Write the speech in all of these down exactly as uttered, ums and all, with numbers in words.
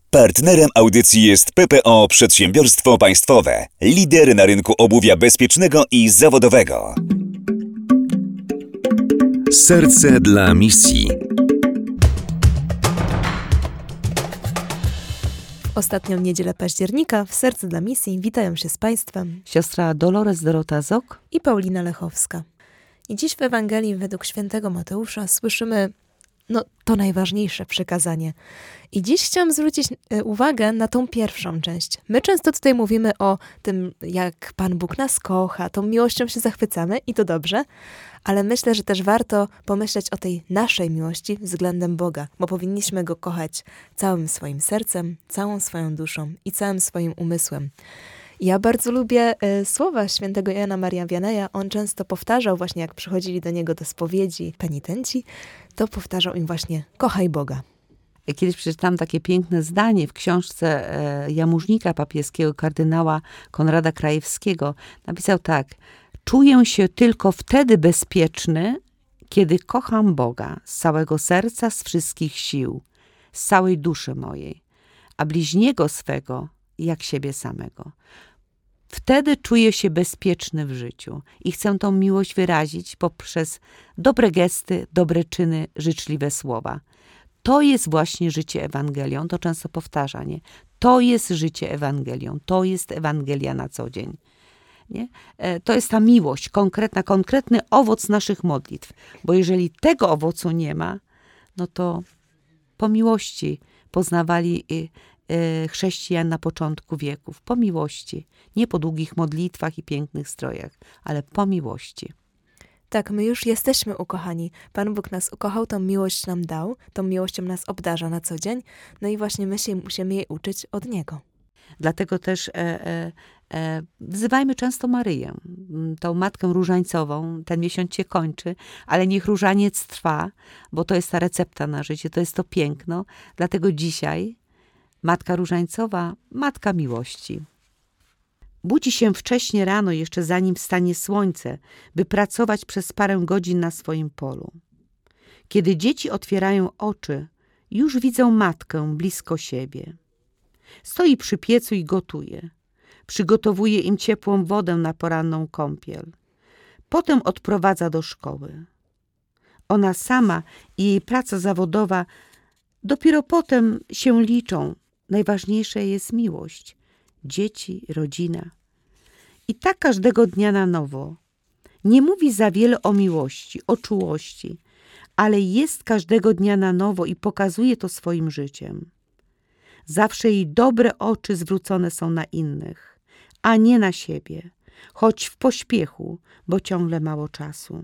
Partnerem audycji jest P P O Przedsiębiorstwo Państwowe, lider na rynku obuwia bezpiecznego i zawodowego. Serce dla misji. Ostatnią niedzielę października w Sercu dla Misji witają się z Państwem siostra Dolores Dorota Zok i Paulina Lechowska. I dziś w Ewangelii według świętego Mateusza słyszymy no, to najważniejsze przykazanie. I dziś chciałam zwrócić uwagę na tą pierwszą część. My często tutaj mówimy o tym, jak Pan Bóg nas kocha, tą miłością się zachwycamy i to dobrze, ale myślę, że też warto pomyśleć o tej naszej miłości względem Boga, bo powinniśmy Go kochać całym swoim sercem, całą swoją duszą i całym swoim umysłem. Ja bardzo lubię y, słowa świętego Jana Maria Vianneya. On często powtarzał właśnie, jak przychodzili do niego do spowiedzi penitenci, to powtarzał im właśnie: kochaj Boga. Kiedyś przeczytałam takie piękne zdanie w książce e, jamużnika papieskiego kardynała Konrada Krajewskiego. Napisał tak: czuję się tylko wtedy bezpieczny, kiedy kocham Boga z całego serca, z wszystkich sił, z całej duszy mojej, a bliźniego swego jak siebie samego. Wtedy czuję się bezpieczny w życiu i chcę tą miłość wyrazić poprzez dobre gesty, dobre czyny, życzliwe słowa. To jest właśnie życie Ewangelią, to często powtarza, nie? To jest życie Ewangelią, to jest Ewangelia na co dzień. Nie? To jest ta miłość konkretna, konkretny owoc naszych modlitw, bo jeżeli tego owocu nie ma, no to po miłości poznawali chrześcijan na początku wieków, po miłości, nie po długich modlitwach i pięknych strojach, ale po miłości. Tak, my już jesteśmy ukochani. Pan Bóg nas ukochał, tą miłość nam dał, tą miłością nas obdarza na co dzień, no i właśnie my się musimy jej uczyć od Niego. Dlatego też e, e, e, wzywajmy często Maryję, tą Matkę Różańcową. Ten miesiąc się kończy, ale niech różaniec trwa, bo to jest ta recepta na życie, to jest to piękno. Dlatego dzisiaj Matka Różańcowa, Matka Miłości. Budzi się wcześnie rano, jeszcze zanim wstanie słońce, by pracować przez parę godzin na swoim polu. Kiedy dzieci otwierają oczy, już widzą matkę blisko siebie. Stoi przy piecu i gotuje. Przygotowuje im ciepłą wodę na poranną kąpiel. Potem odprowadza do szkoły. Ona sama i jej praca zawodowa dopiero potem się liczą. Najważniejsza jest miłość. Dzieci, rodzina. I tak każdego dnia na nowo. Nie mówi za wiele o miłości, o czułości, ale jest każdego dnia na nowo i pokazuje to swoim życiem. Zawsze jej dobre oczy zwrócone są na innych, a nie na siebie, choć w pośpiechu, bo ciągle mało czasu.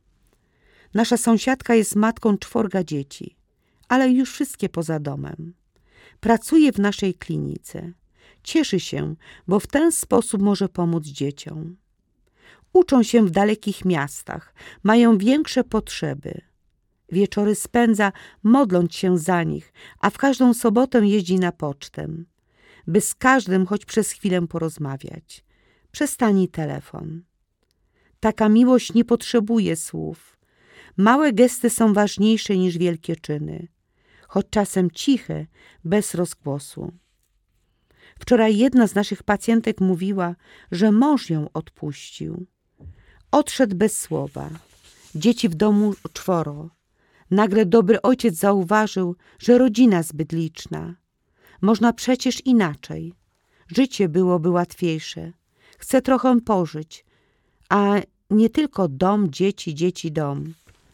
Nasza sąsiadka jest matką czworga dzieci, ale już wszystkie poza domem. Pracuje w naszej klinice. Cieszy się, bo w ten sposób może pomóc dzieciom. Uczą się w dalekich miastach, mają większe potrzeby. Wieczory spędza modląc się za nich, a w każdą sobotę jeździ na pocztę, by z każdym choć przez chwilę porozmawiać. Przestani telefon. Taka miłość nie potrzebuje słów. Małe gesty są ważniejsze niż wielkie czyny, choć czasem ciche, bez rozgłosu. Wczoraj jedna z naszych pacjentek mówiła, że mąż ją odpuścił. Odszedł bez słowa. Dzieci w domu czworo. Nagle dobry ojciec zauważył, że rodzina zbyt liczna. Można przecież inaczej. Życie byłoby łatwiejsze. Chce trochę pożyć, a nie tylko dom, dzieci, dzieci, dom.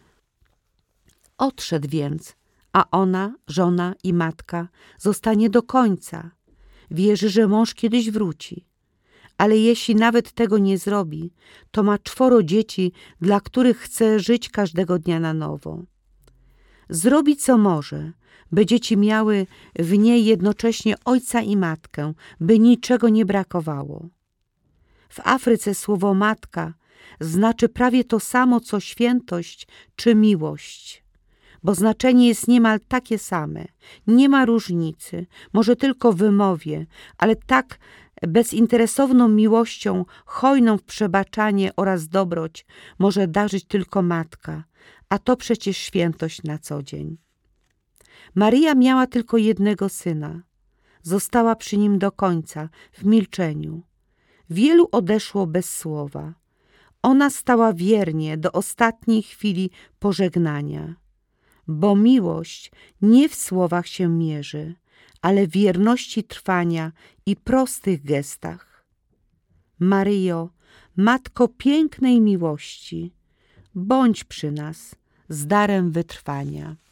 Odszedł więc, a ona, żona i matka zostanie do końca. Wierzy, że mąż kiedyś wróci. Ale jeśli nawet tego nie zrobi, to ma czworo dzieci, dla których chce żyć każdego dnia na nowo. Zrobi co może, by dzieci miały w niej jednocześnie ojca i matkę, by niczego nie brakowało. W Afryce słowo matka znaczy prawie to samo, co świętość czy miłość. Bo znaczenie jest niemal takie same. Nie ma różnicy, może tylko w wymowie, ale tak bezinteresowną miłością, hojną w przebaczanie oraz dobroć może darzyć tylko matka, a to przecież świętość na co dzień. Maryja miała tylko jednego syna, została przy nim do końca, w milczeniu. Wielu odeszło bez słowa. Ona stała wiernie do ostatniej chwili pożegnania. Bo miłość nie w słowach się mierzy, ale w wierności trwania i prostych gestach. Maryjo, Matko pięknej miłości, bądź przy nas z darem wytrwania.